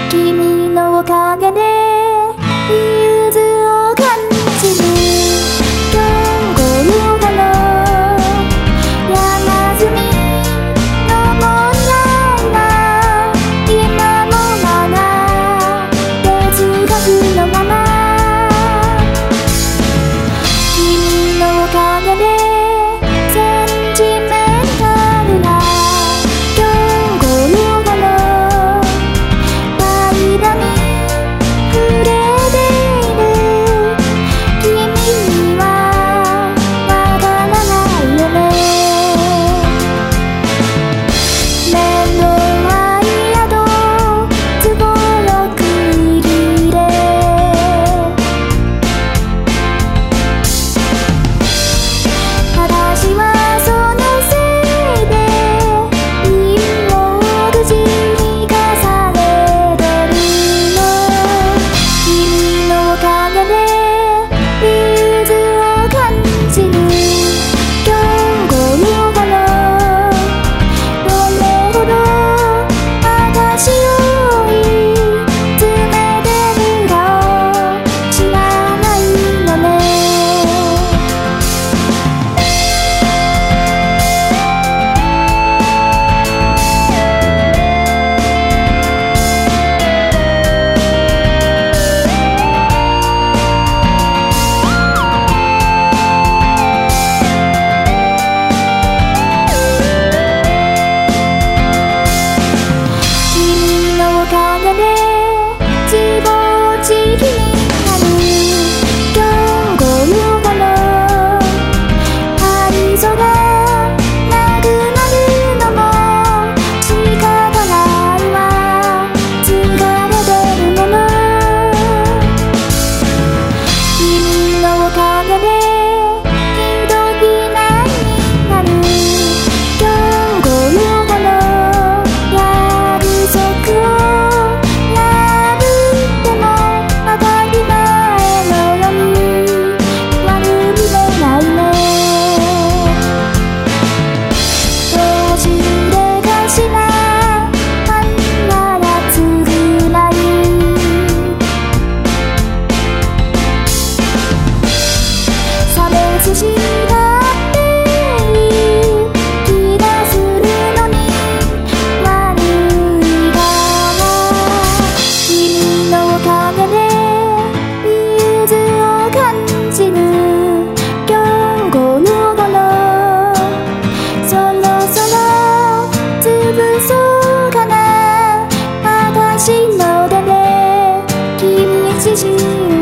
君のおかげで融通を感じる。今日午後の山積みの問題は今もまだ哲学のまま。君のおかげでセンチメンタルな今日午後の間に触れている。君にはわからないよね。面倒は嫌と都合よく入れ私はそのせいで陰謀口に化されてるの。君のおかげで融通を感じる。今日午後のどれほど私を追い詰めてるかを知らないのね。君のおかげで自暴自棄になる。今日午後の愛想がなくなるのも仕方ないわ。疲れてるもの。君のおかげでひどきなになる。今日午後の約束を破っても当たり前のように悪気もないね。どうしてかしらあんなやつぐらい差別したっていい気がするのに悪いかも。君のおかげで融通を感じる。今日午後のそろそろ潰そうかな私の手で君自身